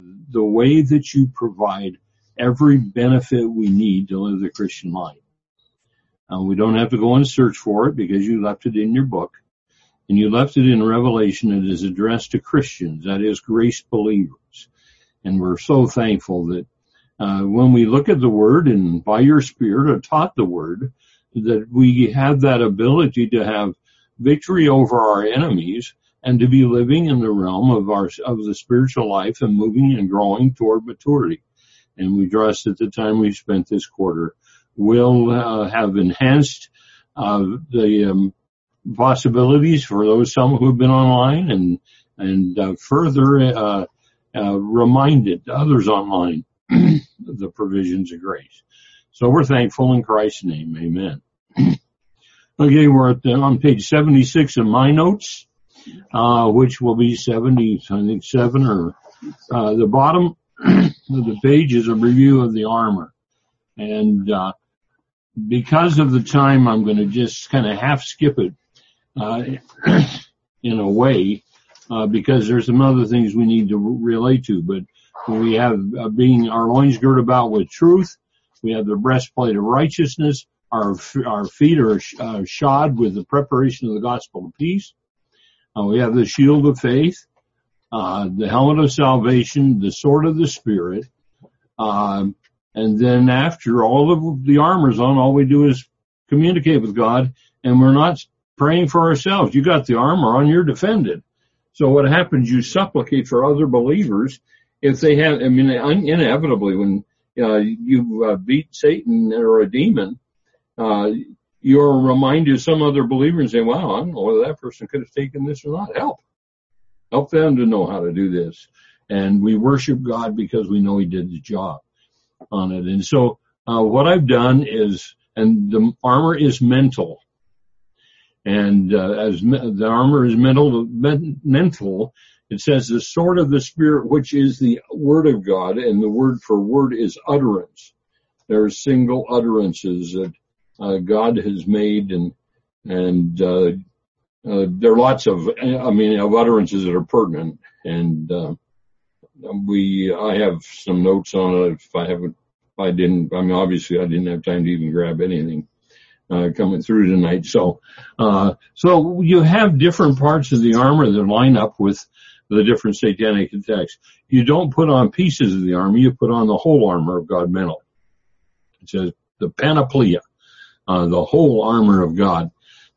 the way that you provide every benefit we need to live the Christian life. We don't have to go and search for it because you left it in your book. And you left it in Revelation. It is addressed to Christians, that is, grace believers. And we're so thankful that when we look at the Word and by your Spirit are taught the Word, that we have that ability to have victory over our enemies and to be living in the realm of the spiritual life and moving and growing toward maturity. And we trust that the time we've spent this quarter will have enhanced the possibilities for those some who have been online and further reminded others online the provisions of grace. So we're thankful in Christ's name. Amen. Okay, we're on page 76 of my notes, which will be 70, I think 7 or the bottom of the page is a review of the armor. And because of the time, I'm going to just kind of half skip it in a way because there's some other things we need to relate to. But we have being our loins girded about with truth. We have the breastplate of righteousness. Our feet are shod with the preparation of the gospel of peace. We have the shield of faith, the helmet of salvation, the sword of the Spirit. And then after all of the armor's on, all we do is communicate with God, and we're not praying for ourselves. You got the armor on, you're defended. So what happens, you supplicate for other believers if they have, inevitably when you beat Satan or a demon, you're reminded of some other believer and say, wow, I don't know whether that person could have taken this or not. Help them to know how to do this. And we worship God because we know He did the job on it. And so what I've done is, and the armor is mental. And as the armor is mental, it says the sword of the Spirit, which is the Word of God, and the word for word is utterance. There are single utterances that God has made, and there are lots of utterances that are pertinent. And I have some notes on it. Obviously I didn't have time to even grab anything coming through tonight. So you have different parts of the armor that line up with the different satanic attacks. You don't put on pieces of the armor, you put on the whole armor of God mentally. It says the panoplia, the whole armor of God.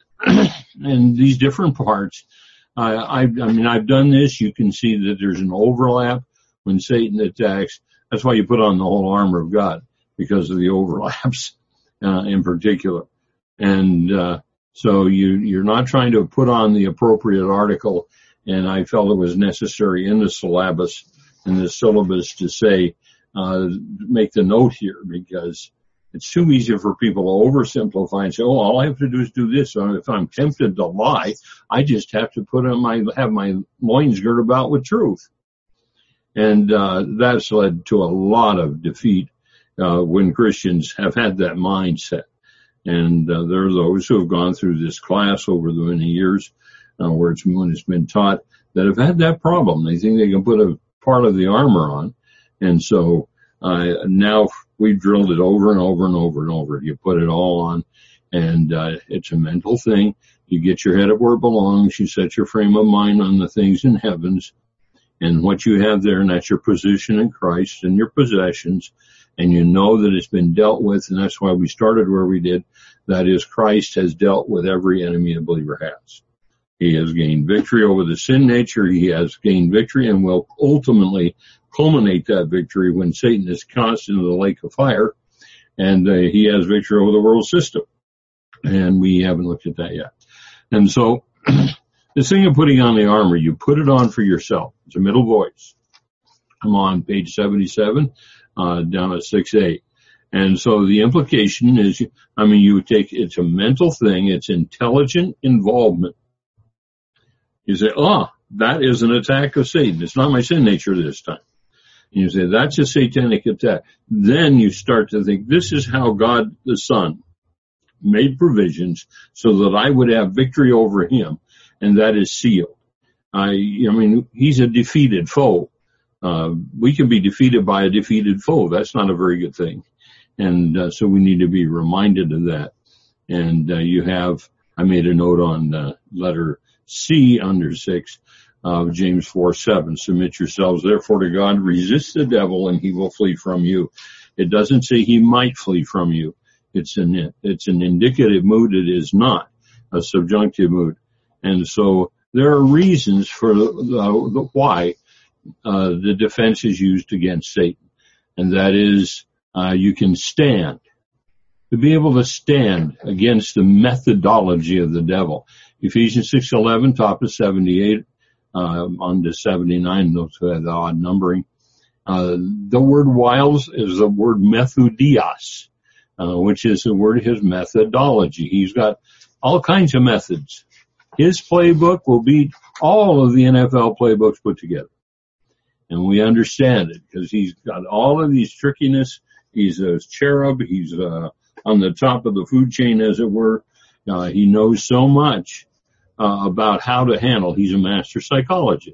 And these different parts, I've done this. You can see that there's an overlap when Satan attacks. That's why you put on the whole armor of God, because of the overlaps in particular. And so you're not trying to put on the appropriate article. And I felt it was necessary in the syllabus to say, make the note here, because it's too easy for people to oversimplify and say, oh, all I have to do is do this. So if I'm tempted to lie, I just have to have my loins girded about with truth. And that's led to a lot of defeat when Christians have had that mindset. And there are those who have gone through this class over the many years when it's been taught that have had that problem. They think they can put a part of the armor on. And so now we've drilled it over and over and over and over. You put it all on, and it's a mental thing. You get your head up where it belongs. You set your frame of mind on the things in heavens and what you have there, and that's your position in Christ and your possessions. And you know that it's been dealt with, and that's why we started where we did. That is, Christ has dealt with every enemy a believer has. He has gained victory over the sin nature. He has gained victory and will ultimately culminate that victory when Satan is cast into the lake of fire, and he has victory over the world system. And we haven't looked at that yet. And so this thing of putting on the armor, you put it on for yourself. It's a middle voice. I'm on page 77, down at 6A. And so the implication is, it's a mental thing. It's intelligent involvement. You say, that is an attack of Satan. It's not my sin nature this time. And you say, that's a satanic attack. Then you start to think, this is how God the Son made provisions so that I would have victory over him, and that is sealed. He's a defeated foe, We can be defeated by a defeated foe. That's not a very good thing. And so we need to be reminded of that. And I made a note on letter C under 6 of James 4:7. Submit yourselves therefore to God, resist the devil, and he will flee from you. It doesn't say he might flee from you. It's an indicative mood. It is not a subjunctive mood. And so there are reasons for why the defense is used against Satan. And that is, you can stand. To be able to stand against the methodology of the devil. Ephesians 6:11, top of 78, on to 79, those who have the odd numbering. The word wiles is the word methudios, which is the word, his methodology. He's got all kinds of methods. His playbook will beat all of the NFL playbooks put together. And we understand it because he's got all of these trickiness. He's a cherub. He's on the top of the food chain, as it were. He knows so much about how to handle. He's a master psychologist.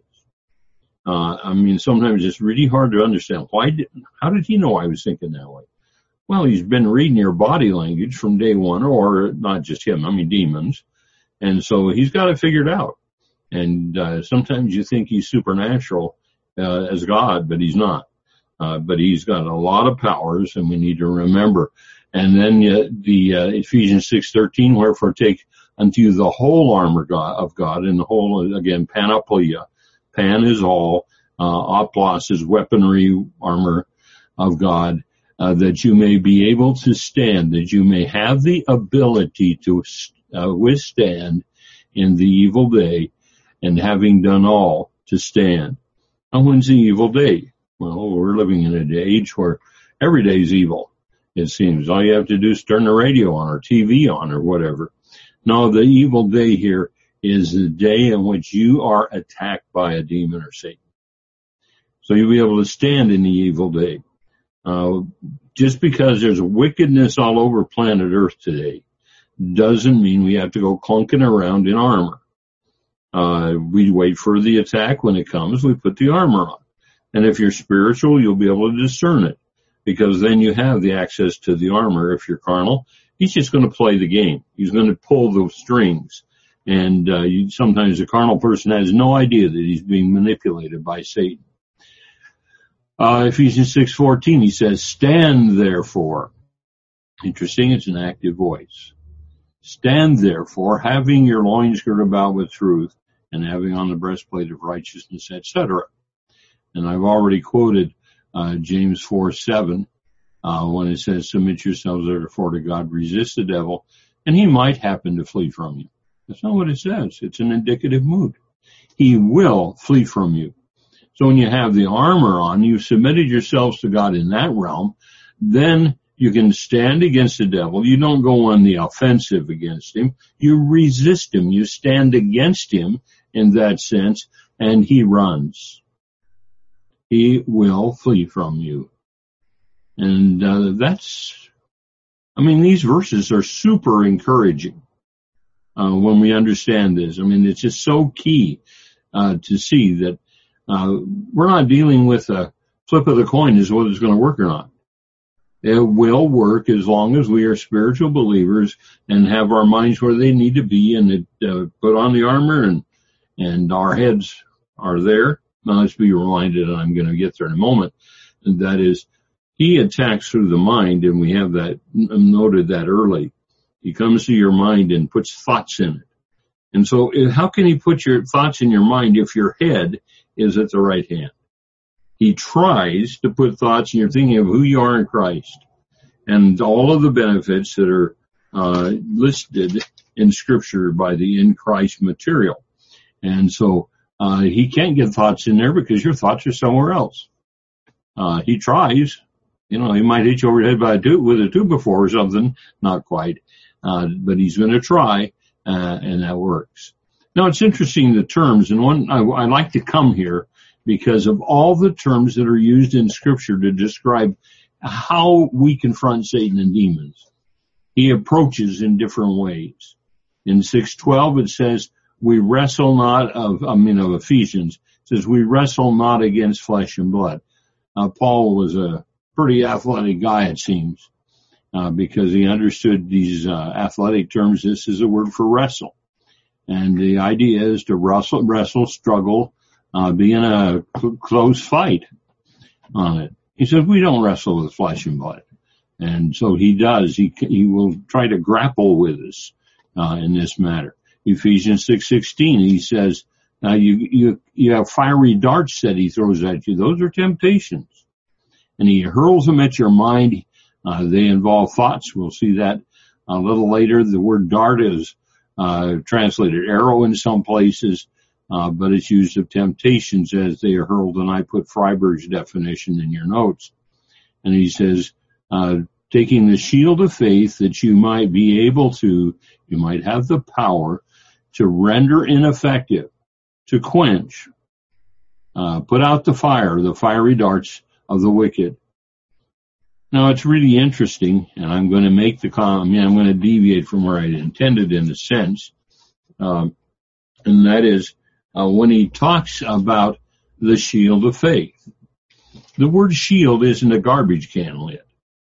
Sometimes it's really hard to understand. How did he know I was thinking that way? Well, he's been reading your body language from day one, or not just him, demons. And so he's got it figured out. And sometimes you think he's supernatural as God, but he's not. But he's got a lot of powers, and we need to remember. And then the Ephesians 6:13, wherefore take unto you the whole armor of God, and the whole, again, panoplia. Pan is all, oplos is weaponry, armor of God, that you may be able to stand, that you may have the ability to withstand in the evil day, and having done all, to stand. And when's the evil day? Well, we're living in an age where every day is evil. It seems all you have to do is turn the radio on or TV on or whatever. No, the evil day here is the day in which you are attacked by a demon or Satan. So you'll be able to stand in the evil day. Just because there's wickedness all over planet Earth today doesn't mean we have to go clunking around in armor. We wait for the attack. When it comes, we put the armor on. And if you're spiritual, you'll be able to discern it, because then you have the access to the armor. If you're carnal, he's just going to play the game. He's going to pull those strings. And sometimes a carnal person has no idea that he's being manipulated by Satan. Ephesians 6:14, he says, stand therefore. Interesting, it's an active voice. Stand therefore, having your loins girded about with truth, and having on the breastplate of righteousness, etc. And I've already quoted James 4:7, when it says, submit yourselves therefore to God, resist the devil, and he might happen to flee from you. That's not what it says. It's an indicative mood. He will flee from you. So when you have the armor on, you've submitted yourselves to God in that realm, then you can stand against the devil. You don't go on the offensive against him. You resist him. You stand against him in that sense, and he runs. He will flee from you. And these verses are super encouraging when we understand this. It's just so key to see that we're not dealing with a flip of the coin is whether it's going to work or not. It will work as long as we are spiritual believers and have our minds where they need to be, and put on the armor and our heads are there. Now let's be reminded, and I'm going to get there in a moment, and that is, he attacks through the mind, and we have that noted that early. He comes to your mind and puts thoughts in it. And so how can he put your thoughts in your mind if your head is at the right hand? He tries to put thoughts in your thinking of who you are in Christ and all of the benefits that are listed in Scripture by the in Christ material. And so he can't get thoughts in there because your thoughts are somewhere else. He tries. He might hit you over the head with a 2x4 or something. Not quite. But he's going to try, and that works. Now, it's interesting, the terms, and I like to come here because of all the terms that are used in Scripture to describe how we confront Satan and demons. He approaches in different ways. In 6:12, it says, we wrestle not of Ephesians, says, we wrestle not against flesh and blood. Paul was a pretty athletic guy, it seems, because he understood these athletic terms. This is a word for wrestle. And the idea is to wrestle, struggle, be in a close fight on it. He says, we don't wrestle with flesh and blood. And so he does. He will try to grapple with us in this matter. Ephesians 6:16, he says, you have fiery darts that he throws at you. Those are temptations. And he hurls them at your mind. They involve thoughts. We'll see that a little later. The word dart is translated arrow in some places, but it's used of temptations as they are hurled. And I put Freiberg's definition in your notes. And he says, taking the shield of faith that you might have the power to render ineffective, to quench, put out the fiery darts of the wicked. Now it's really interesting, and I'm going to make the comment, I'm going to deviate from where I intended in a sense, and that is when he talks about the shield of faith. The word shield isn't a garbage can lid.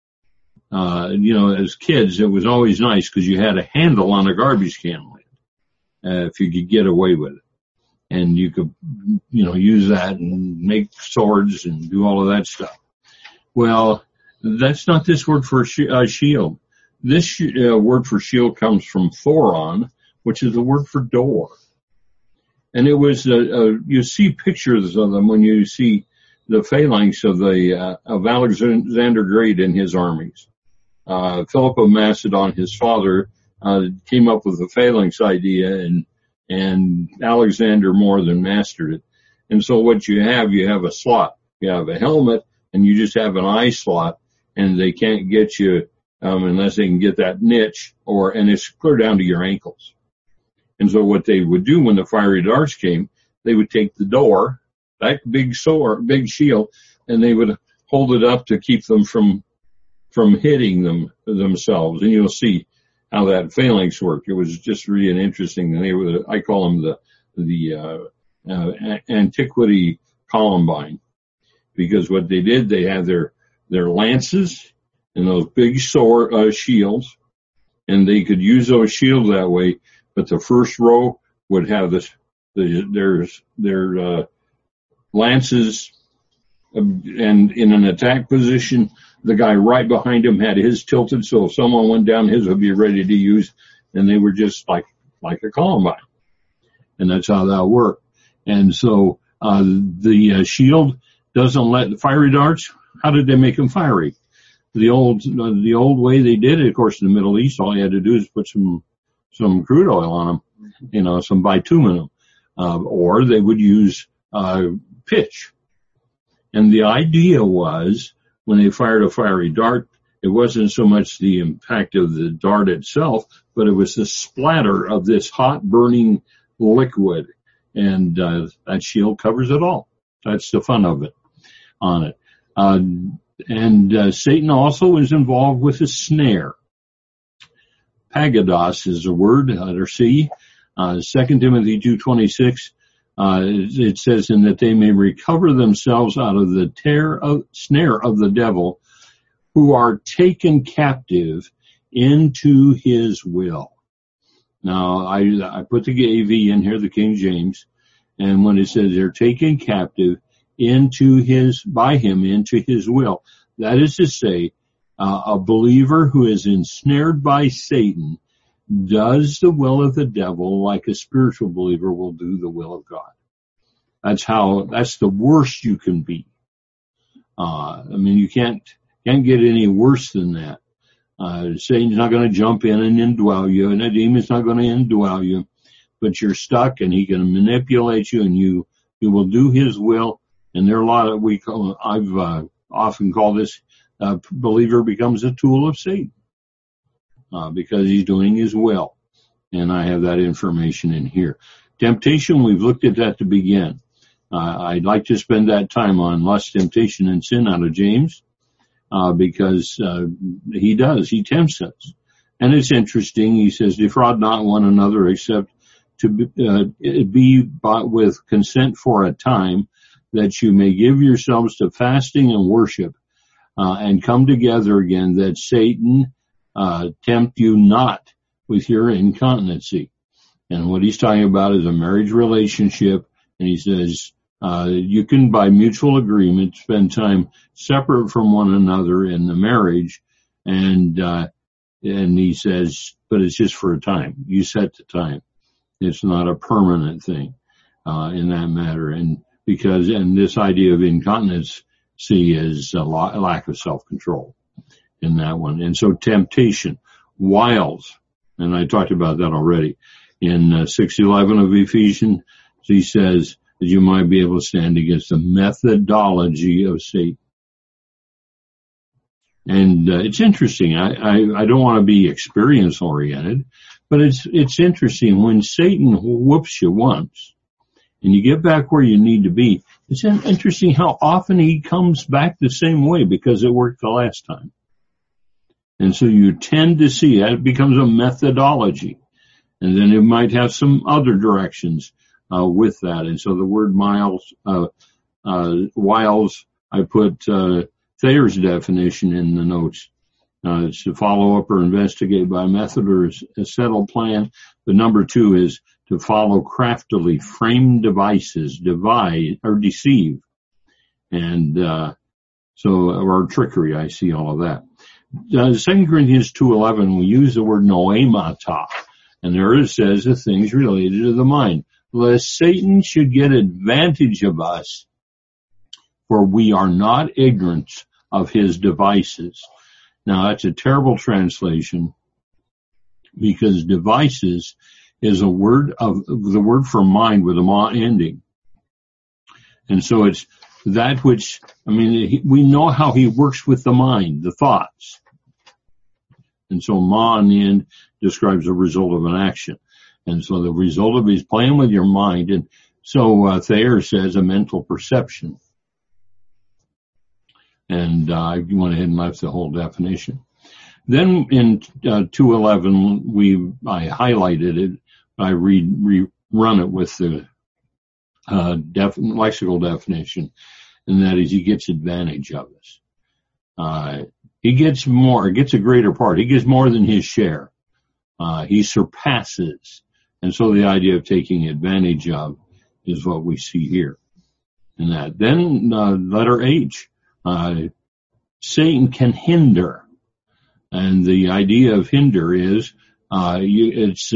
As kids, it was always nice because you had a handle on a garbage can lid, if you could get away with it. And you could, use that and make swords and do all of that stuff. Well, that's not this word for shield. This word for shield comes from thoron, which is the word for door. And it was, you see pictures of them when you see the phalanx of Alexander Great and his armies. Philip of Macedon, his father, came up with the phalanx idea, and Alexander more than mastered it. And so what you have a slot. You have a helmet, and you just have an eye slot, and they can't get you unless they can get that niche, and it's clear down to your ankles. And so what they would do when the fiery darts came, they would take the door, that big shield, and they would hold it up to keep them from hitting themselves. And you'll see how that phalanx worked. It was just really an interesting. I call them the antiquity Columbine, because what they did, they had their lances and those big shields, and they could use those shields that way. But the first row would have their lances, and in an attack position, the guy right behind him had his tilted, so if someone went down, his would be ready to use, and they were just like a Columbine. And that's how that worked. And so the shield doesn't let the fiery darts. How did they make them fiery? The old way they did it, of course, in the Middle East, all you had to do is put some crude oil on them, some bitumen, or they would use pitch. And the idea was, when they fired a fiery dart, it wasn't so much the impact of the dart itself, but it was the splatter of this hot burning liquid. And that shield covers it all. That's the fun of it on it. And Satan also is involved with a snare. Pagados is a word, letter C. 2 Timothy 2:26. It says, in that they may recover themselves out of the snare of the devil, who are taken captive into his will. Now, I put the AV in here, the King James, and when it says they're taken captive by him into his will, that is to say, a believer who is ensnared by Satan does the will of the devil like a spiritual believer will do the will of God. That's the worst you can be. You can't get any worse than that. Satan's not going to jump in and indwell you, and the demon's not going to indwell you, but you're stuck, and he can manipulate you, and you will do his will. And there are a lot of, I've often called this, believer becomes a tool of Satan, because he's doing his will. And I have that information in here. Temptation, we've looked at that to begin. I'd like to spend that time on lust, temptation, and sin out of James, because he tempts us. And it's interesting, he says, defraud not one another, except to be bought with consent for a time, that you may give yourselves to fasting and worship, and come together again, that Satan tempt you not with your incontinency. And what he's talking about is a marriage relationship, and he says you can, by mutual agreement, spend time separate from one another in the marriage, and he says, but it's just for a time. You set the time. It's not a permanent thing in that matter. And this idea of incontinency is a lack of self-control in that one. And so temptation, wiles, and I talked about that already. In 6:11 of Ephesians, he says that you might be able to stand against the methodology of Satan. And it's interesting. I don't want to be experience oriented, but it's interesting when Satan whoops you once and you get back where you need to be. It's interesting how often he comes back the same way because it worked the last time. And so you tend to see that it becomes a methodology, and then it might have some other directions with that. And so the word wiles, I put Thayer's definition in the notes. It's to follow up or investigate by method or a settled plan. But number 2 is to follow craftily framed devices, divide or deceive. And or trickery, I see all of that. 2 Corinthians 2:11, we use the word noemata. And there it says the things related to the mind. Lest Satan should get advantage of us, for we are not ignorant of his devices. Now that's a terrible translation, because devices is the word for mind with a ma ending. And so it's that which, we know how he works with the mind, the thoughts. And so ma in the end describes the result of an action. And so the result of his playing with your mind. And so Thayer says a mental perception. And I went ahead and left the whole definition. Then in 2:11, I highlighted it. I rerun it with the lexical definition, and that is he gets advantage of us. He gets more, gets a greater part. He gets more than his share. He surpasses. And so the idea of taking advantage of is what we see here in that. Then letter H. Satan can hinder, and the idea of hinder is it's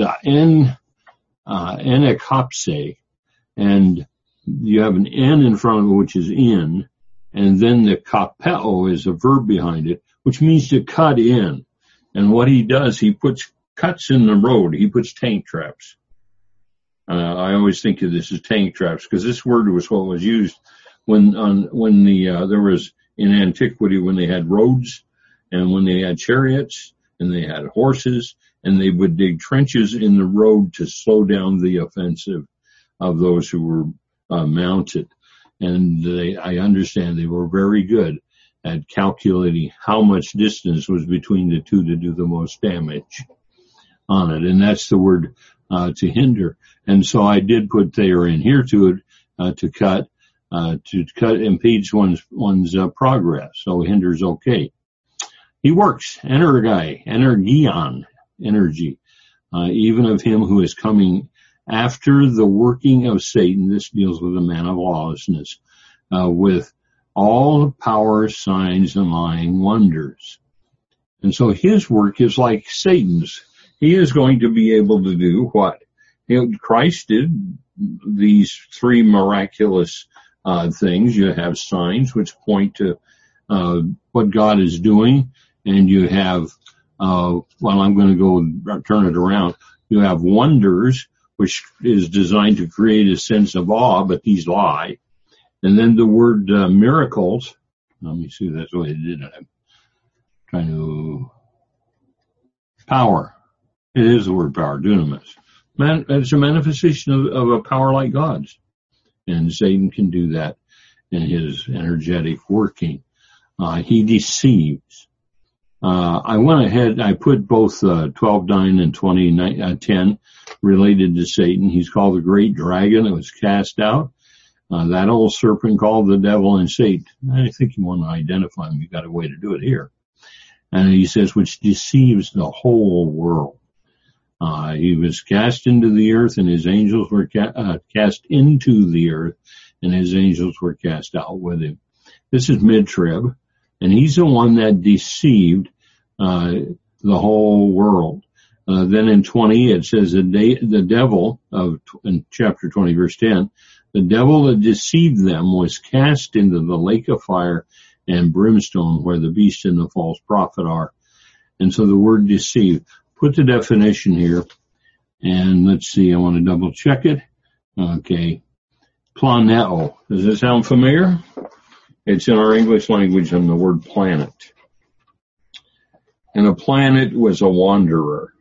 enekopse, and you have an n in front of it, which is in, and then the kapeo is a verb behind it, which means to cut in. And what he does, he puts cuts in the road. He puts tank traps. I always think of this as tank traps, because this word was what was used when there was in antiquity, when they had roads and when they had chariots and they had horses, and they would dig trenches in the road to slow down the offensive of those who were mounted. And I understand they were very good at calculating how much distance was between the two to do the most damage on it. And that's the word to hinder. And so I did put Thayer in here to cut impedes one's progress. So hinder's okay. He works, energion, energy, even of him who is coming after the working of Satan. This deals with the man of lawlessness, with all the power, signs, and lying wonders. And so his work is like Satan's. He is going to be able to do what Christ did, these 3 miraculous things. You have signs which point to what God is doing, and you have, I'm going to go turn it around. You have wonders, which is designed to create a sense of awe, but these lie. And then the word miracles. Let me see, that's the way it did it. I'm trying to power. It is the word power, dunamis. It's a manifestation of a power like God's. And Satan can do that in his energetic working. He deceives. I went ahead, I put both 12:9 and 20:10 related to Satan. He's called the great dragon that was cast out. That old serpent called the devil and Satan. I think you want to identify him. You've got a way to do it here. And he says, which deceives the whole world. He was cast into the earth, and his angels were cast into the earth, and his angels were cast out with him. This is mid-trib, and he's the one that deceived the whole world. Then in 20, it says the devil, in chapter 20, verse 10, the devil that deceived them was cast into the lake of fire and brimstone, where the beast and the false prophet are. And so the word deceive, put the definition here, and let's see, I want to double check it. Okay. Planeo. Does it sound familiar? It's in our English language on the word planet. And a planet was a wanderer.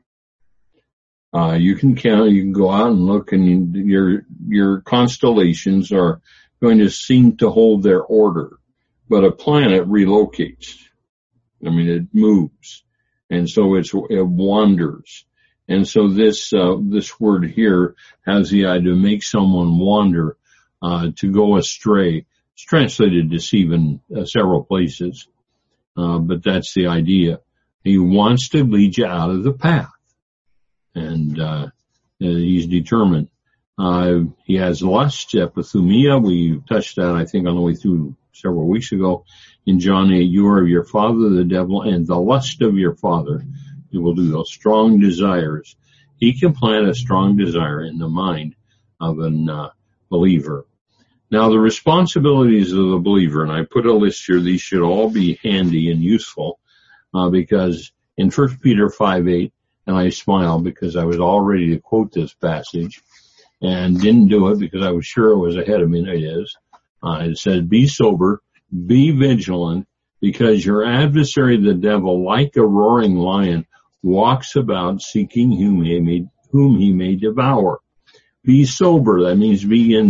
You can go out and look, and your constellations are going to seem to hold their order. But a planet relocates. I mean, it moves. And so it wanders. And so this word here has the idea to make someone wander, to go astray. It's translated deceive in several places. But that's the idea. He wants to lead you out of the path. And, he's determined. He has lust, epithumia. We touched that, I think, on the way through several weeks ago. In John 8, you are of your father, the devil, and the lust of your father. You will do those strong desires. He can plant a strong desire in the mind of a believer. Now, the responsibilities of the believer, and I put a list here, these should all be handy and useful, because in 1 Peter 5:8, and I smile because I was all ready to quote this passage and didn't do it because I was sure it was ahead of me, and it is. It says, be sober, be vigilant, because your adversary, the devil, like a roaring lion, walks about seeking whom he may devour. Be sober. That means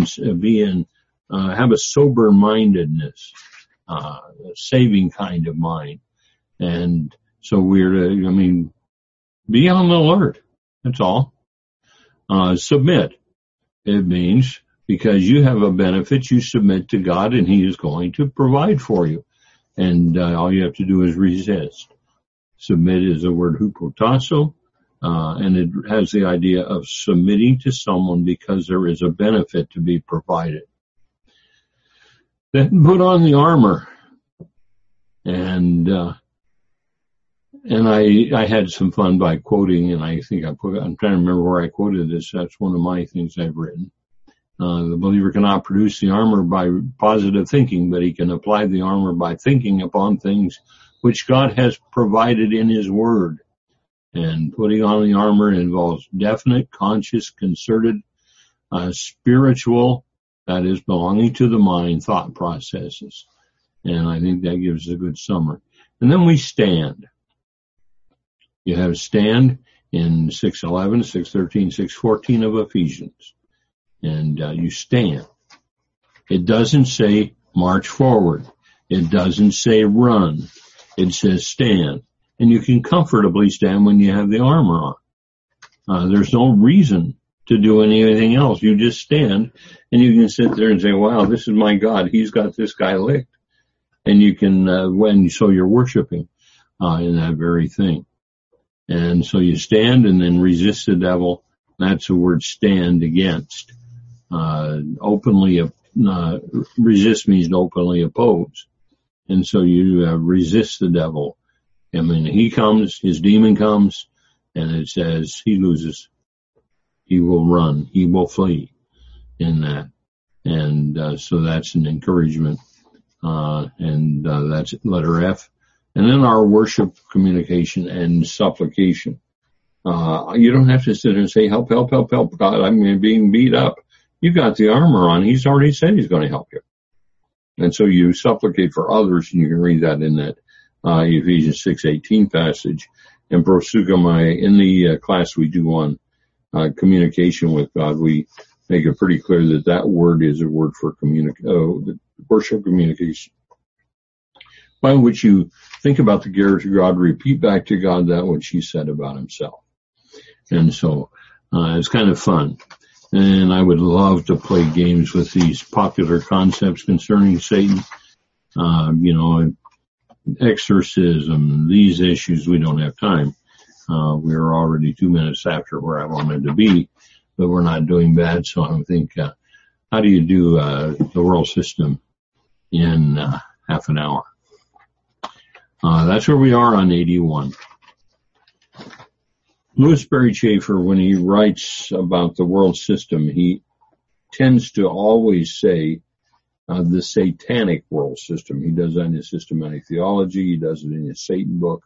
have a sober mindedness, a saving kind of mind. And so be on the alert. That's all. Submit. It means because you have a benefit, you submit to God, and he is going to provide for you. And all you have to do is resist. Submit is the word hupotasso, and it has the idea of submitting to someone because there is a benefit to be provided. Then put on the armor. And I had some fun by quoting, and I'm trying to remember where I quoted this. That's one of my things I've written. The believer cannot produce the armor by positive thinking, but he can apply the armor by thinking upon things which God has provided in his word. And putting on the armor involves definite, conscious, concerted, spiritual, that is belonging to the mind, thought processes. And I think that gives a good summary. And then we stand. You have stand in 6:11, 6:13, 6:14 of Ephesians. And you stand. It doesn't say march forward. It doesn't say run. It says stand. And you can comfortably stand when you have the armor on. There's no reason to do anything else. You just stand, and you can sit there and say, wow, this is my God. He's got this guy licked. And you can, so you're worshiping in that very thing. And so you stand and then resist the devil. That's the word stand against. Resist means to openly oppose. And so you resist the devil. I mean, he comes, his demon comes, and it says he loses. He will run. He will flee in that. And so that's an encouragement. That's letter F. And then our worship, communication, and supplication. You don't have to sit there and say, help, help, help, help, God, I'm being beat up. You got the armor on. He's already said he's going to help you. And so you supplicate for others, and you can read that in that Ephesians 6:18 passage. And proseuchomai, in the class we do on communication with God, we make it pretty clear that word is a word for worship communication, by which you think about the character God, repeat back to God that which he said about himself. And so, it's kind of fun. And I would love to play games with these popular concepts concerning Satan. Exorcism, these issues, we don't have time. We're already 2 minutes after where I wanted to be, but we're not doing bad. So I think, how do you do, the world system in, half an hour? That's where we are on 81. Louis Berry Chafer, when he writes about the world system, he tends to always say, the satanic world system. He does that in his Systematic Theology. He does it in his Satan book.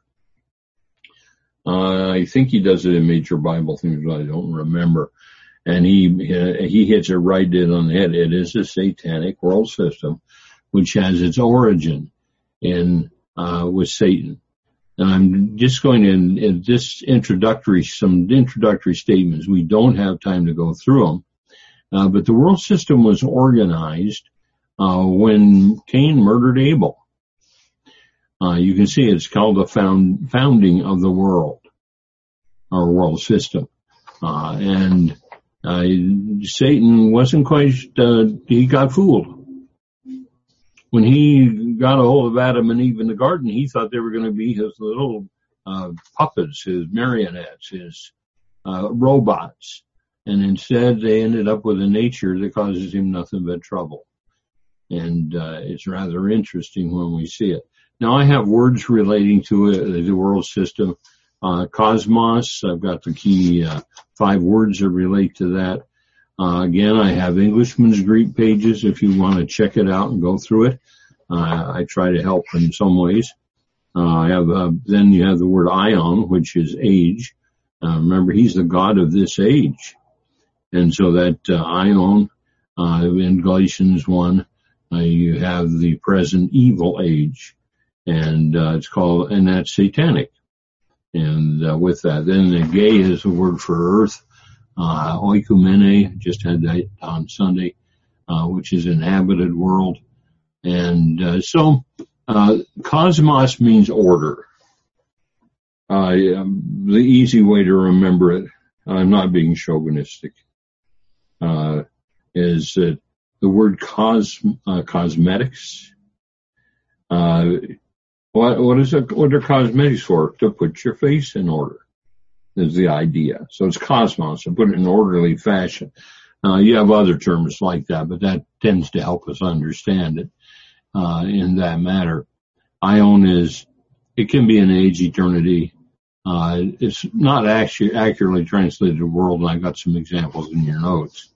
I think he does it in Major Bible Things, but I don't remember. And he hits it right in on the head. It is a satanic world system, which has its origin in with Satan. And I'm just going in this some introductory statements. We don't have time to go through them. But the world system was organized when Cain murdered Abel. You can see it's called the founding of the world, or world system. And Satan wasn't quite, he got fooled. When he got a hold of Adam and Eve in the garden, he thought they were going to be his little puppets, his marionettes, his robots. And instead they ended up with a nature that causes him nothing but trouble. And it's rather interesting when we see it. Now I have words relating to it, the world system. Cosmos, I've got the key 5 words that relate to that. Again, I have Englishman's Greek pages if you want to check it out and go through it. I try to help in some ways. Then you have the word ion, which is age. Remember, he's the God of this age. And so that ion, in Galatians 1, you have the present evil age. And and that's satanic. And with that, then the gay is a word for earth. Oikumene, just had that on Sunday, which is inhabited world. And so cosmos means order. The easy way to remember it, I'm not being chauvinistic, is that the word cosmetics. What are cosmetics for? To put your face in order is the idea. So it's cosmos, to put it in orderly fashion. You have other terms like that, but that tends to help us understand it, in that matter. Ion it can be an age, eternity. It's not actually accurately translated to world, and I got some examples in your notes.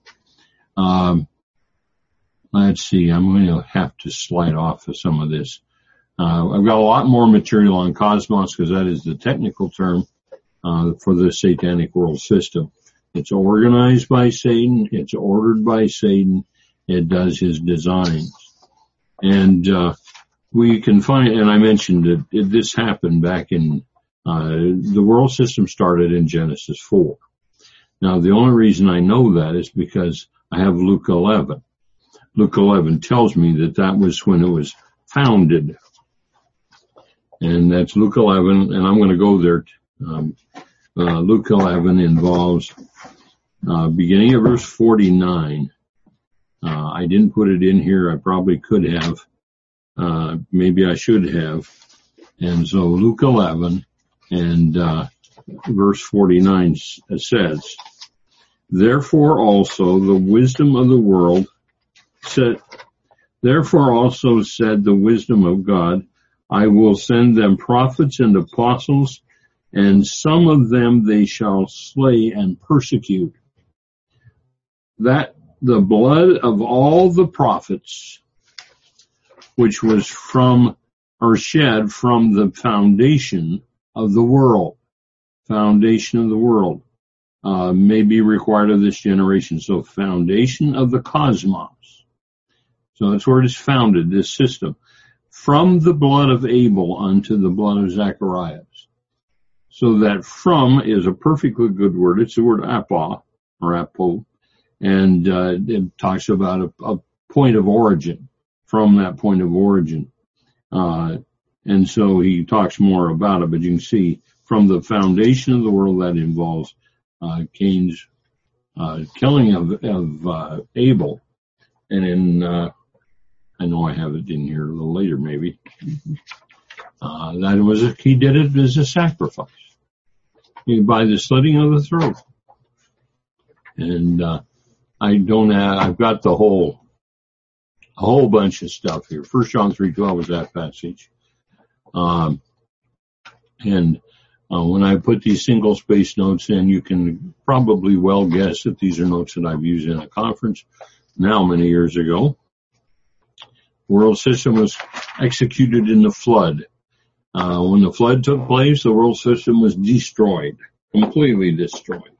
Let's see, I'm going to have to slide off of some of this. I've got a lot more material on cosmos because that is the technical term for the satanic world system. It's organized by Satan. It's ordered by Satan. It does his designs. And we can find, and I mentioned that this happened back in, the world system started in Genesis 4. Now, the only reason I know that is because I have Luke 11. Luke 11 tells me that was when it was founded. And that's Luke 11, and I'm going to go there. Luke 11 involves, beginning of verse 49. I didn't put it in here. I probably could have. Maybe I should have. And so Luke 11 and, verse 49 says, therefore also the wisdom of the world said the wisdom of God, I will send them prophets and apostles, and some of them they shall slay and persecute. That the blood of all the prophets, which was shed from the foundation of the world, may be required of this generation. So foundation of the cosmos. So that's where it is founded, this system. From the blood of Abel unto the blood of Zacharias. So that from is a perfectly good word. It's the word appa, or apo, and it talks about a point of origin, from that point of origin. And so he talks more about it, but you can see from the foundation of the world that involves Cain's killing of Abel. And in, I know I have it in here a little later maybe, he did it as a sacrifice by the slitting of the throat. And I've got a whole bunch of stuff here. 1 John 3:12 is that passage. When I put these single space notes in, you can probably well guess that these are notes that I've used in a conference now many years ago. The world system was executed in the flood. When the flood took place, the world system was destroyed, completely destroyed.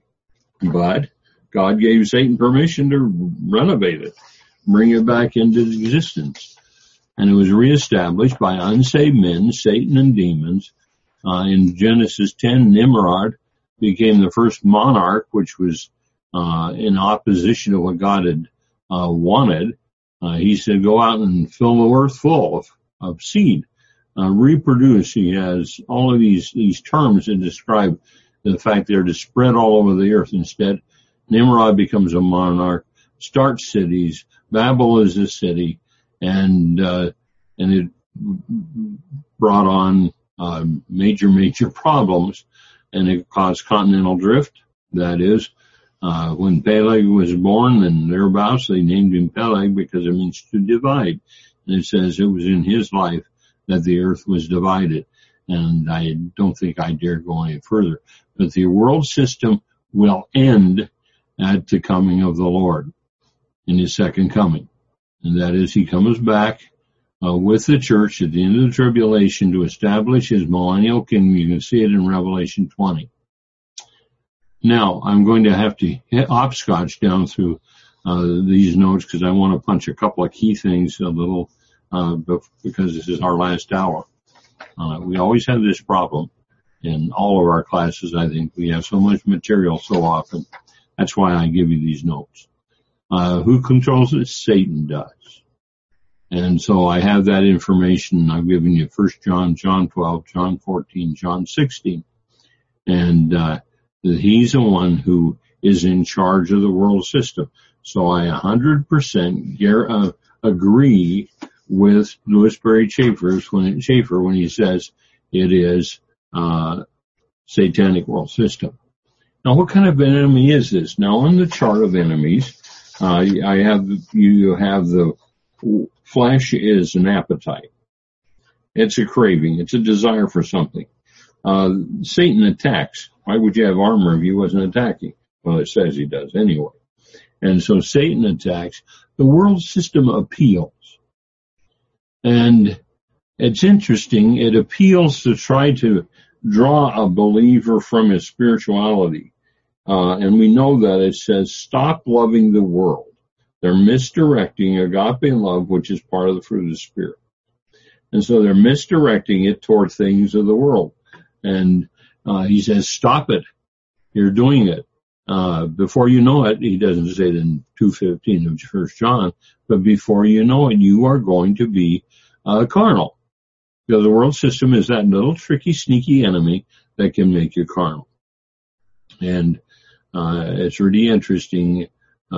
But God gave Satan permission to renovate it, bring it back into existence. And it was reestablished by unsaved men, Satan and demons. In Genesis 10, Nimrod became the first monarch, which was in opposition to what God had wanted. He said, go out and fill the earth full of seed. Reproduce. He has all of these terms that describe the fact they're to spread all over the earth. Instead, Nimrod becomes a monarch, starts cities. Babel is a city, and it brought on major problems, and it caused continental drift. That is, when Peleg was born and thereabouts, they named him Peleg because it means to divide. And it says it was in his life that the earth was divided. And I don't think I dare go any further. But the world system will end at the coming of the Lord, in his second coming. And that is, he comes back with the church at the end of the tribulation to establish his millennial kingdom. You can see it in Revelation 20. Now, I'm going to have to hopscotch down through these notes because I want to punch a couple of key things a little because this is our last hour. We always have this problem in all of our classes. I think we have so much material so often. That's why I give you these notes. Who controls it? Satan does. And so I have that information. I've given you 1 John, John 12, John 14, John 16. And he's the one who is in charge of the world system. So I 100% agree with Louis Berry Schaefer when he says it is satanic world system. Now, what kind of enemy is this? Now, on the chart of enemies, you have the flesh is an appetite. It's a craving. It's a desire for something. Satan attacks. Why would you have armor if he wasn't attacking? Well, it says he does anyway. And so Satan attacks. The world system appeals. And it's interesting. It appeals to try to draw a believer from his spirituality. And we know that it says, stop loving the world. They're misdirecting agape love, which is part of the fruit of the Spirit. And so they're misdirecting it toward things of the world. And he says, stop it. You're doing it. Before you know it, he doesn't say it in 2:15 of 1 John, but before you know it, you are going to be carnal. Because the world system is that little tricky, sneaky enemy that can make you carnal. And it's really interesting.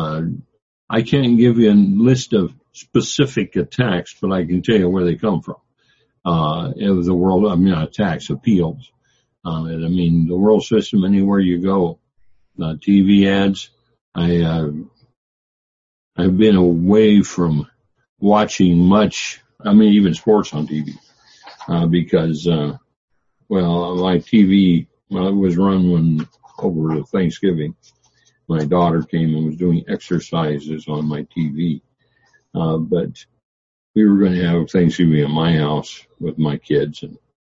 I can't give you a list of specific attacks, but I can tell you where they come from. The world, attacks, appeals. The world system, anywhere you go, TV ads. I've been away from watching much, even sports on TV, because, my TV, it was run over Thanksgiving. My daughter came and was doing exercises on my TV. But we were going to have Thanksgiving at my house with my kids.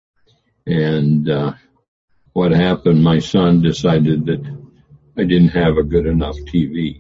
And what happened, my son decided that I didn't have a good enough TV.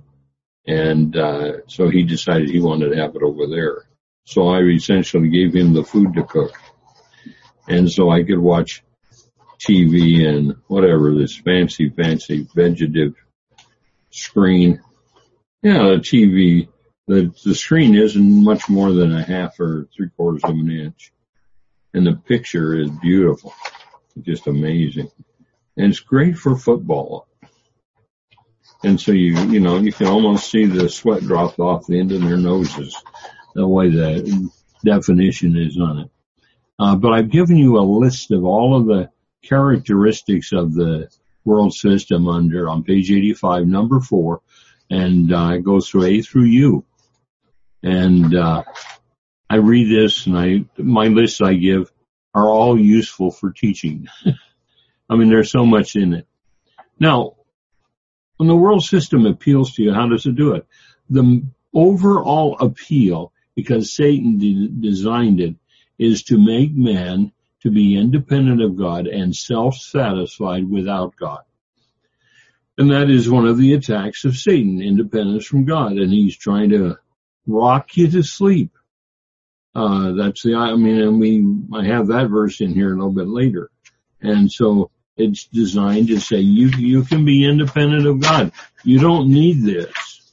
And so he decided he wanted to have it over there. So I essentially gave him the food to cook. And so I could watch TV and whatever, this fancy vegetative screen. Yeah, the TV, the screen isn't much more than a half or 3/4 of an inch. And the picture is beautiful. Just amazing. And it's great for football. And so you can almost see the sweat drop off the end of their noses, the way the definition is on it. But I've given you a list of all of the characteristics of the world system on page 85, number 4, and it goes through A through U. And I read this, and my lists I give are all useful for teaching. I mean, there's so much in it. Now, when the world system appeals to you, how does it do it? The overall appeal, because Satan designed it, is to make man to be independent of God and self-satisfied without God. And that is one of the attacks of Satan, independence from God. And he's trying to rock you to sleep. I have that verse in here a little bit later. And so it's designed to say you can be independent of God. You don't need this.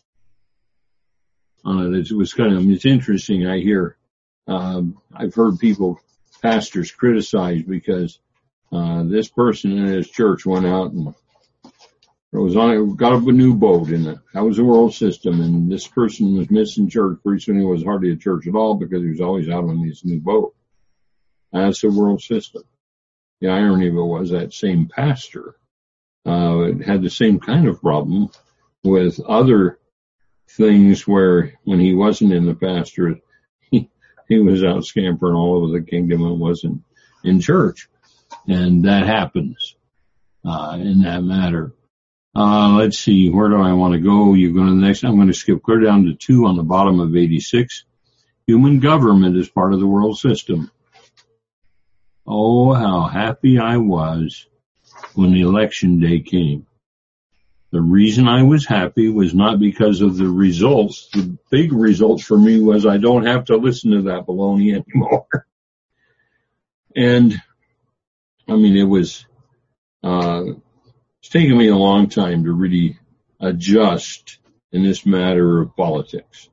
It's interesting. I've heard pastors criticized because this person in his church went out and got up a new boat, and that was the world system, and this person was missing church. Pretty soon he was hardly at church at all because he was always out on this new boat. That's the world system. The irony of it was that same pastor had the same kind of problem with other things where when he wasn't in the pastorate, he was out scampering all over the kingdom and wasn't in church. And that happens in that matter. Let's see, where do I want to go? You go to the next. I'm going to skip clear down to 2 on the bottom of 86. Human government is part of the world system. Oh, how happy I was when the election day came. The reason I was happy was not because of the results. The big results for me was I don't have to listen to that baloney anymore. And, it's taken me a long time to really adjust in this matter of politics.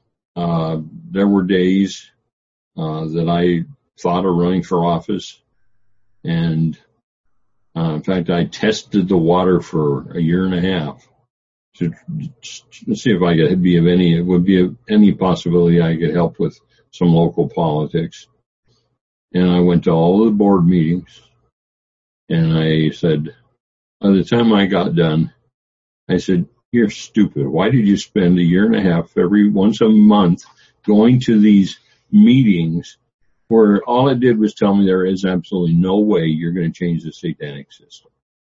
There were days that I thought of running for office, and in fact, I tested the water for a year and a half to see if I could be of any possibility I could help with some local politics. And I went to all the board meetings, and I said, by the time I got done, I said, "You're stupid. Why did you spend a year and a half every once a month going to these meetings where all it did was tell me there is absolutely no way you're going to change the satanic system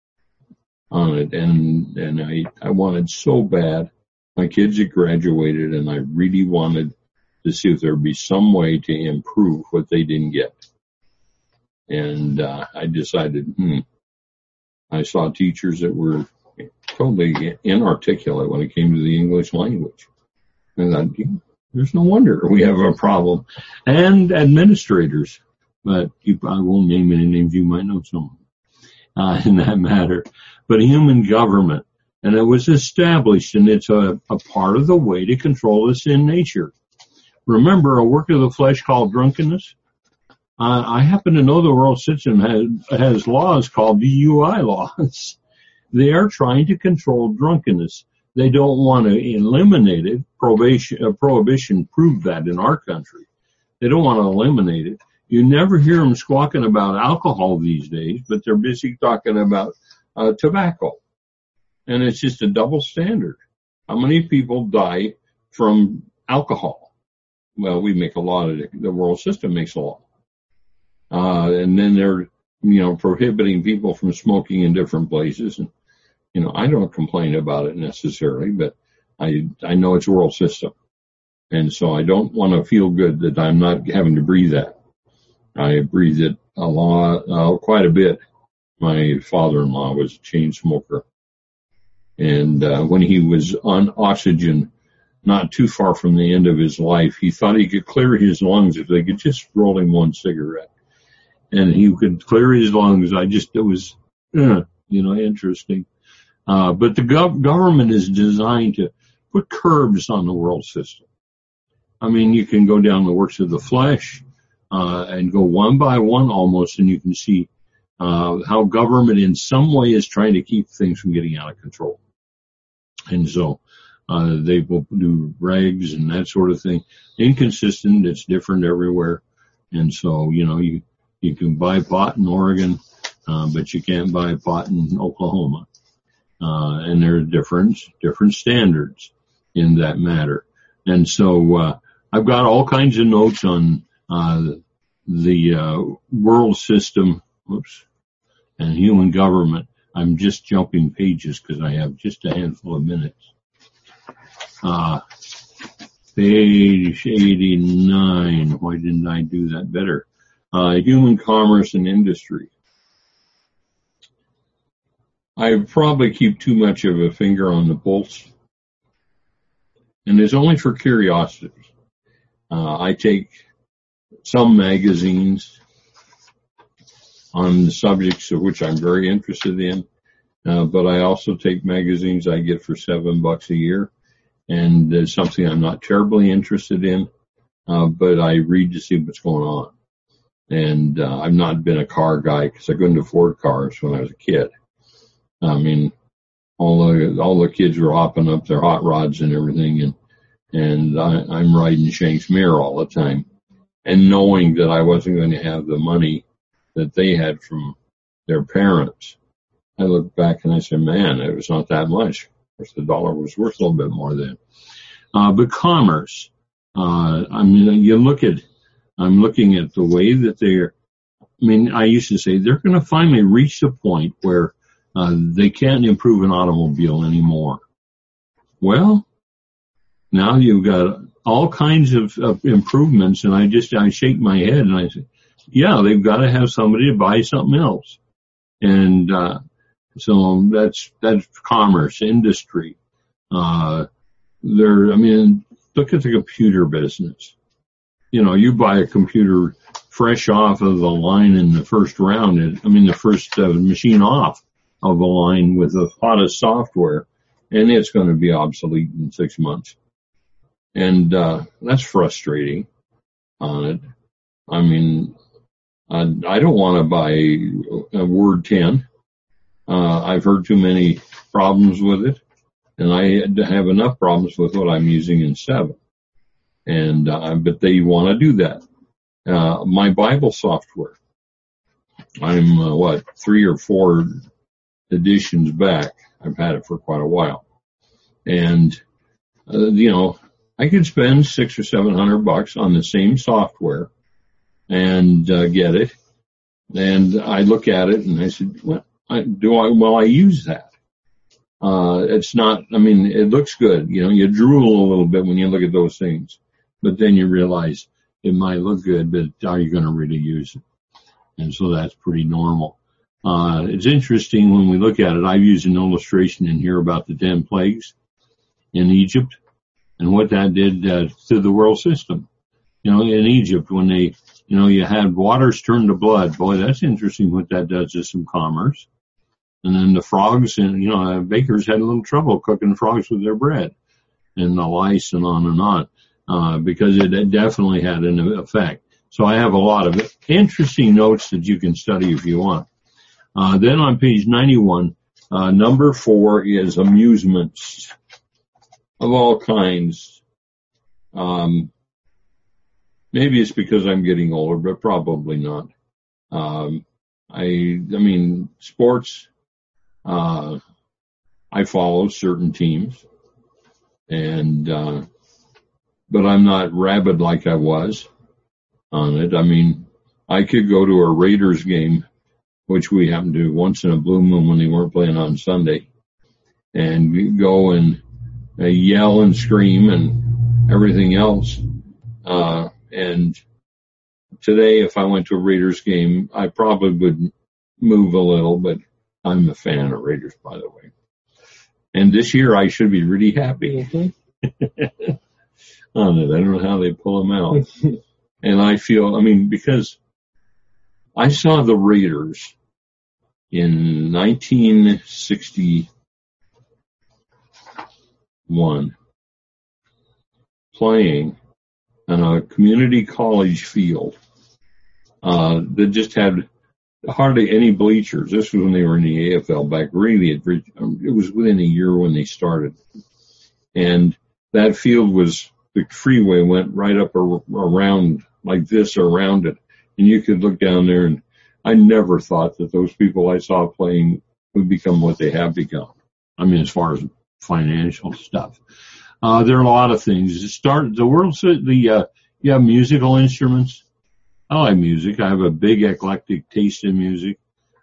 on it?" And I wanted so bad. My kids had graduated, and I really wanted to see if there would be some way to improve what they didn't get. And I decided, I saw teachers that were totally inarticulate when it came to the English language. And I thought, there's no wonder we have a problem. And administrators, but I won't name any names, you might know some in that matter. But human government, and it was established, and it's a part of the way to control the sin nature. Remember, a work of the flesh called drunkenness? I happen to know the world system has laws called DUI laws. They are trying to control drunkenness. They don't want to eliminate it. Prohibition proved that in our country. They don't want to eliminate it. You never hear them squawking about alcohol these days, but they're busy talking about tobacco. And it's just a double standard. How many people die from alcohol? Well, we make a law. The world system makes a law. And then they're, prohibiting people from smoking in different places. And, I don't complain about it necessarily, but I know it's a world system. And so I don't want to feel good that I'm not having to breathe that. I breathed it quite a bit. My father-in-law was a chain smoker. And when he was on oxygen, not too far from the end of his life, he thought he could clear his lungs if they could just roll him one cigarette. And he could clear his lungs. It was, interesting. But the government is designed to put curbs on the world system. You can go down the works of the flesh, and go one by one almost, and you can see how government in some way is trying to keep things from getting out of control. And so they will do regs and that sort of thing. Inconsistent, it's different everywhere. And so, you can buy pot in Oregon, but you can't buy pot in Oklahoma. And there are different standards in that matter. And so I've got all kinds of notes on the world system, and human government. I'm just jumping pages because I have just a handful of minutes. Page 89. Why didn't I do that better? Human commerce and industry. I probably keep too much of a finger on the pulse, and it's only for curiosity. I take some magazines on the subjects of which I'm very interested in, but I also take magazines I get for $7 a year, and there's something I'm not terribly interested in, but I read to see what's going on. And I've not been a car guy because I couldn't afford cars when I was a kid. I mean, all the kids were hopping up their hot rods and everything, and I'm riding Shanks Mirror all the time, and knowing that I wasn't going to have the money that they had from their parents. I look back and I said, man, it was not that much. Of course, the dollar was worth a little bit more then. But commerce, I'm looking at the way that I used to say they're going to finally reach the point where they can't improve an automobile anymore. Well, now you've got all kinds of improvements, and I shake my head and I say, yeah, they've got to have somebody to buy something else. And so that's commerce, industry. Look at the computer business. You buy a computer fresh off of the line in the first round, the first machine off of the line with the hottest software, and it's going to be obsolete in 6 months. And that's frustrating on it. I don't want to buy a Word 10. I've heard too many problems with it, and I have enough problems with what I'm using in 7. And but they want to do that. My Bible software, I'm 3 or 4 editions back. I've had it for quite a while, and I could spend $600 or $700 on the same software and get it. And I look at it and I said, I use that. It's not, it looks good. You drool a little bit when you look at those things, but then you realize it might look good, but are you going to really use it? And so that's pretty normal. It's interesting when we look at it. I've used an illustration in here about the 10 plagues in Egypt and what that did to the world system. In Egypt, when you had waters turn to blood. Boy, that's interesting what that does to some commerce. And then the frogs, and bakers had a little trouble cooking frogs with their bread, and the lice and on, because it definitely had an effect. So I have a lot of interesting notes that you can study if you want. Then on page 91, number 4 is amusements of all kinds. Maybe it's because I'm getting older, but probably not. Sports, I follow certain teams, and but I'm not rabid like I was on it. I could go to a Raiders game, which we happen to do once in a blue moon when they weren't playing on Sunday, and go and yell and scream and everything else. And today, if I went to a Raiders game, I probably would move a little, but I'm a fan of Raiders, by the way. And this year, I should be really happy. Mm-hmm. On it. I don't know how they pull them out. And I feel, because I saw the Raiders in 1961 playing on a community college field that just had hardly any bleachers. This was when they were in the AFL back really. It was within a year when they started. And that field the freeway went right up around like this around it. And you could look down there, and I never thought that those people I saw playing would become what they have become. I mean, as far as financial stuff. There are a lot of things. You have musical instruments. I like music. I have a big eclectic taste in music.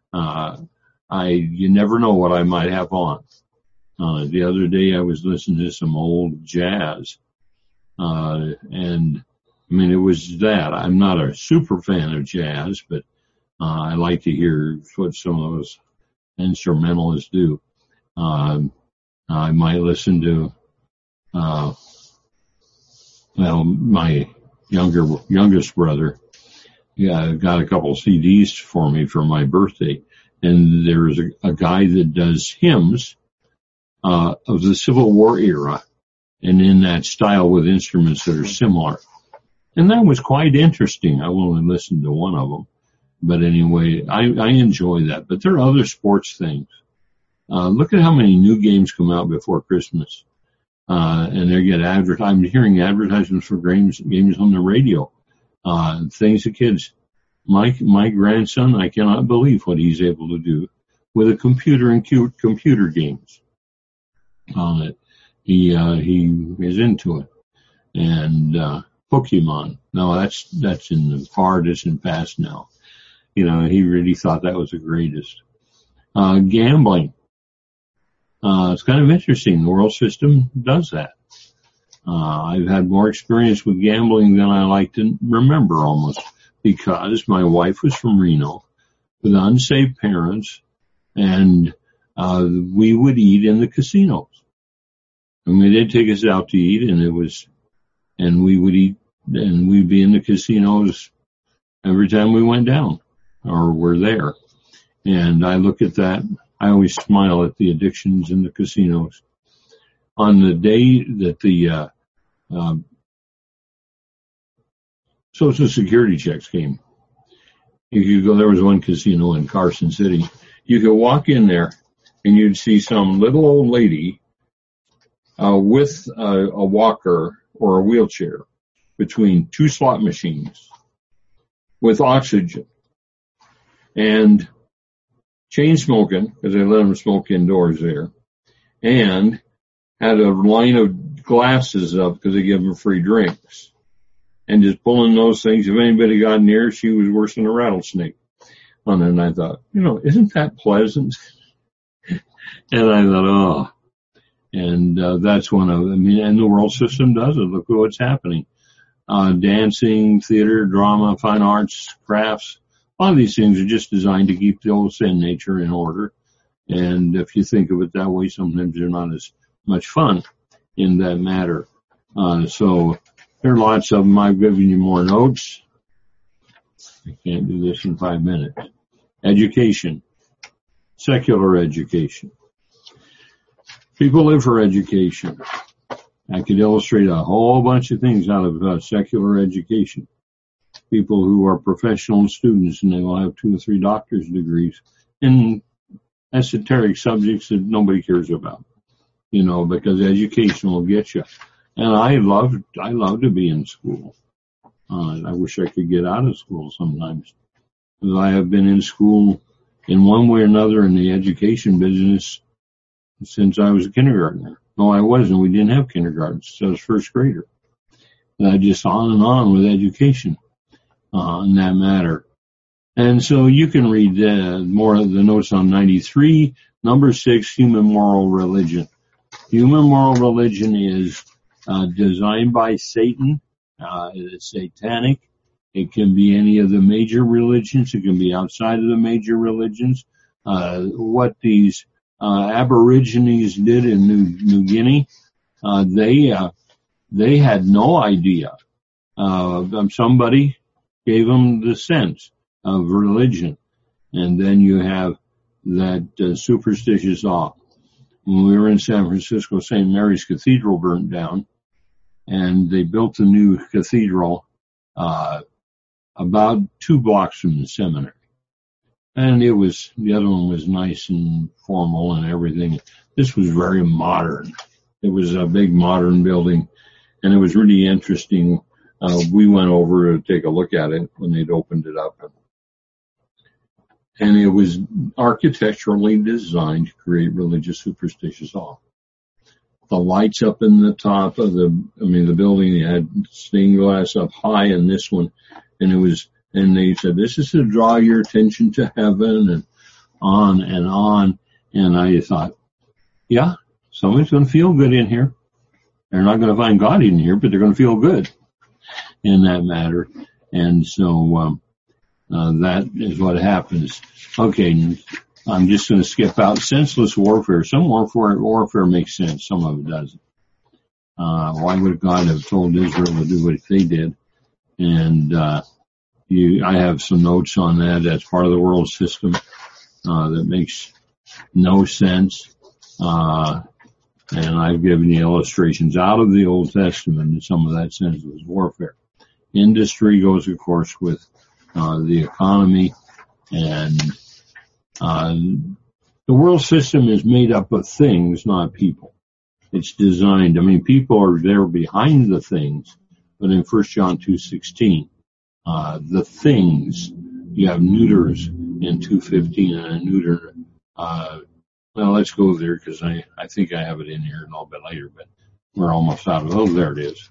You never know what I might have on. The other day I was listening to some old jazz. And I mean, it was that. I'm not a super fan of jazz, but, I like to hear what some of those instrumentalists do. I might listen to, my youngest brother, got a couple of CDs for me for my birthday. And there's a guy that does hymns, of the Civil War era, and in that style with instruments that are similar. And that was quite interesting. I only listened to one of them. But anyway, I enjoy that. But there are other sports things. Look at how many new games come out before Christmas. And they get I'm hearing advertisements for games on the radio. Things that kids, my grandson, I cannot believe what he's able to do with a computer and computer games on it. He is into it. And, Pokemon. No, that's in the far distant past now. He really thought that was the greatest. Gambling. It's kind of interesting. The world system does that. I've had more experience with gambling than I like to remember almost, because my wife was from Reno with unsafe parents, and we would eat in the casinos. I mean, they'd take us out to eat, and we would eat, and we'd be in the casinos every time we went down or were there. And I look at that. I always smile at the addictions in the casinos. On the day that the Social Security checks came, you could go. There was one casino in Carson City. You could walk in there, and you'd see some little old lady with a walker or a wheelchair between two slot machines with oxygen and chain smoking, because they let them smoke indoors there, and had a line of glasses up because they give them free drinks, and just pulling those things. If anybody got near, she was worse than a rattlesnake. And I thought, isn't that pleasant? And I thought, and that's and the world system does it. Look at what's happening. Dancing, theater, drama, fine arts, crafts. A lot of these things are just designed to keep the old sin nature in order. And if you think of it that way, sometimes they're not as much fun in that matter. So there are lots of them. I've given you more notes. I can't do this in 5 minutes. Education. Secular education. People live for education. I could illustrate a whole bunch of things out of secular education. People who are professional students, and they will have 2 or 3 doctor's degrees in esoteric subjects that nobody cares about, because education will get you. And I love to be in school. I wish I could get out of school sometimes, because I have been in school in one way or another in the education business since I was a kindergartner. No, I wasn't. We didn't have kindergarten since I was first grader. And I just on and on with education in that matter. And so you can read more of the notes on 93. Number 6, human moral religion. Human moral religion is designed by Satan. It's satanic. It can be any of the major religions. It can be outside of the major religions. What these Aborigines did in New Guinea, they had no idea. Somebody gave them the sense of religion, and then you have that superstitious awe. When we were in San Francisco, St. Mary's Cathedral burnt down, and they built a new cathedral about 2 blocks from the seminary. And the other one was nice and formal and everything. This was very modern. It was a big modern building, and it was really interesting. We went over to take a look at it when they'd opened it up. And it was architecturally designed to create religious superstitious awe. The lights up in the top of the building, you had stained glass up high in this one, and they said, this is to draw your attention to heaven, and on and on. And I thought, yeah, somebody's going to feel good in here. They're not going to find God in here, but they're going to feel good in that matter. And so, that is what happens. Okay, I'm just going to skip out senseless warfare. Some warfare makes sense, some of it doesn't. Why would God have told Israel to do what they did? And I have some notes on that. That's part of the world system that makes no sense. And I've given you illustrations out of the Old Testament, and some of that senseless warfare. Industry goes, of course, with the economy, and the world system is made up of things, not people. It's designed. People are there behind the things, but in 1 John 2:16, the things, you have neuters in 2:15 and a neuter. Well, let's go there because I think I have it in here a little bit later, but we're almost out of it. Oh, there it is.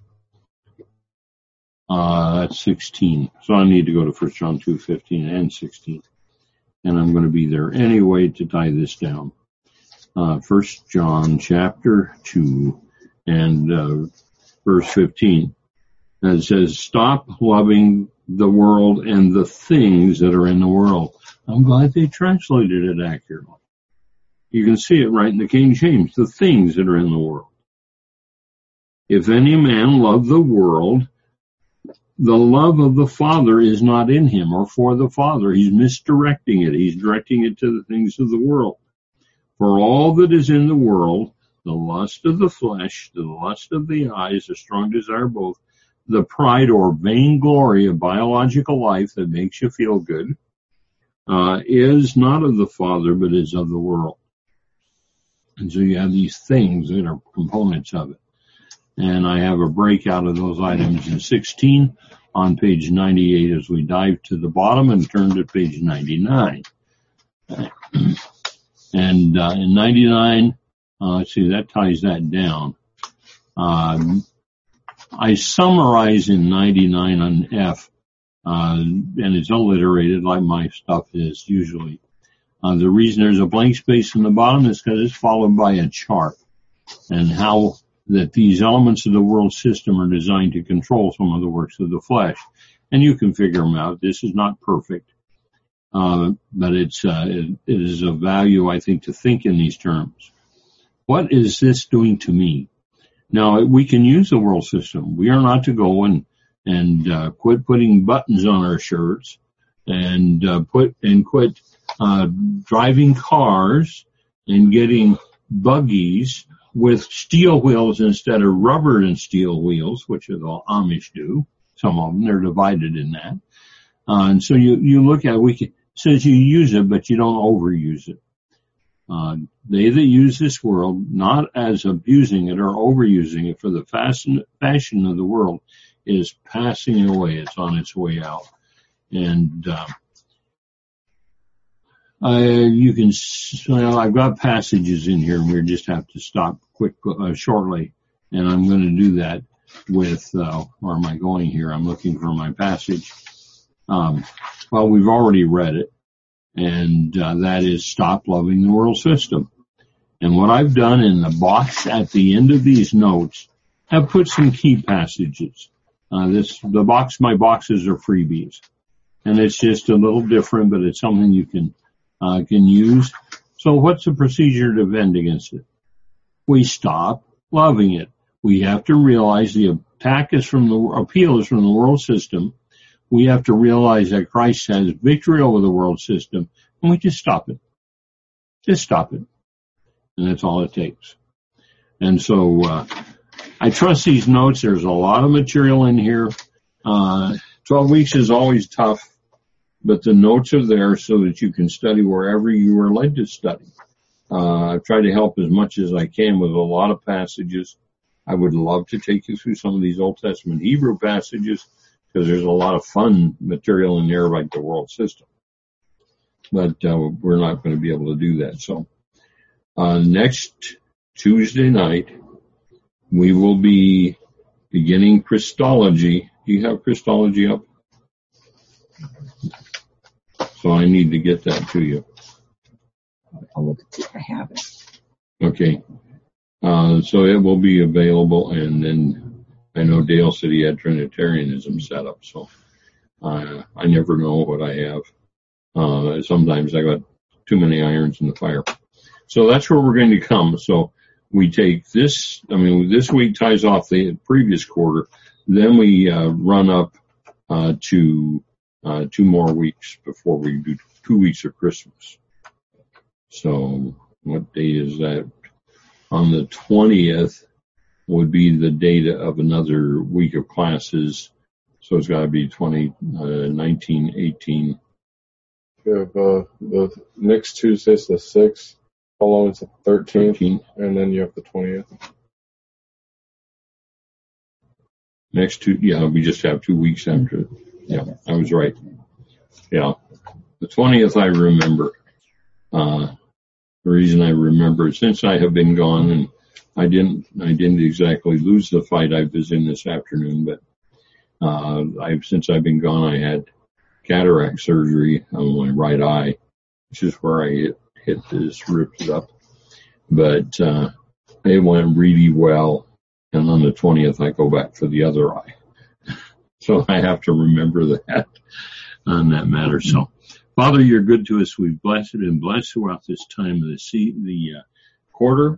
That's 16. So I need to go to 1 John 2:15 and 16. And I'm going to be there anyway to tie this down. 1 John chapter 2 and verse 15. And it says, stop loving the world and the things that are in the world. I'm glad they translated it accurately. You can see it right in the King James, the things that are in the world. If any man love the world, the love of the Father is not in him, or for the Father. He's misdirecting it. He's directing it to the things of the world. For all that is in the world, the lust of the flesh, the lust of the eyes, the strong desire both, the pride or vainglory of biological life that makes you feel good, is not of the Father, but is of the world. And so you have these things that are components of it. And I have a breakout of those items in 16 on page 98 as we dive to the bottom and turn to page 99. And in 99, let's see, that ties that down. I summarize in 99 on F, and it's alliterated like my stuff is usually. The reason there's a blank space in the bottom is because it's followed by a chart, and how that these elements of the world system are designed to control some of the works of the flesh. And you can figure them out. This is not perfect, but it is of value, I think, to think in these terms. What is this doing to me? Now, we can use the world system. We are not to go and quit putting buttons on our shirts and quit driving cars and getting buggies with steel wheels instead of rubber and steel wheels, which the Amish do. Some of them, they're divided in that. And so you look at it, it says you use it, but you don't overuse it. They that use this world, not as abusing it or overusing it, for the fashion of the world is passing away. It's on its way out. And I've got passages in here, and we just have to stop shortly, and I'm going to do that with, where am I going here? I'm looking for my passage. Well, we've already read it, and that is stop loving the world system. And what I've done in the box at the end of these notes, I've put some key passages. My boxes are freebies, and it's just a little different, but it's something you can use. So what's the procedure to defend against it? We stop loving it. We have to realize the appeal is from the world system. We have to realize that Christ has victory over the world system, and we just stop it. Just stop it. And that's all it takes. And so, I trust these notes. There's a lot of material in here. Try 12 weeks is always tough, but the notes are there so that you can study wherever you are led to study. I've tried to help as much as I can with a lot of passages. I would love to take you through some of these Old Testament Hebrew passages because there's a lot of fun material in there like the world system. But we're not going to be able to do that. So next Tuesday night, we will be beginning Christology. Do you have Christology up? So I need to get that to you. I'll look at if I have it. Okay. So it will be available, and then I know Dale said he had Trinitarianism set up, so I never know what I have. Sometimes I got too many irons in the fire. So that's where we're going to come. So we take this, this week ties off the previous quarter, then we run up to 2 more weeks before we do 2 weeks of Christmas. So what day is that? On the 20th would be the date of another week of classes. So it's got to be 19, 18. You have the next Tuesday's the 6th, following the 13th, and then you have the 20th. Next two, yeah, we just have 2 weeks after. Yeah, I was right. Yeah, the 20th I remember. The reason I remember, since I have been gone, and I didn't exactly lose the fight I was in this afternoon, but since I've been gone, I had cataract surgery on my right eye, which is where I hit this, ripped it up. But it went really well, and on the 20th I go back for the other eye. So I have to remember that on that matter. So, Father, you're good to us. We've blessed and blessed throughout this time of the quarter.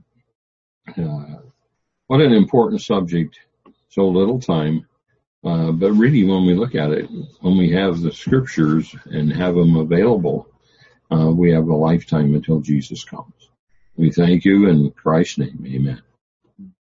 What an important subject. So little time. But really, when we look at it, when we have the scriptures and have them available, we have a lifetime until Jesus comes. We thank you in Christ's name. Amen.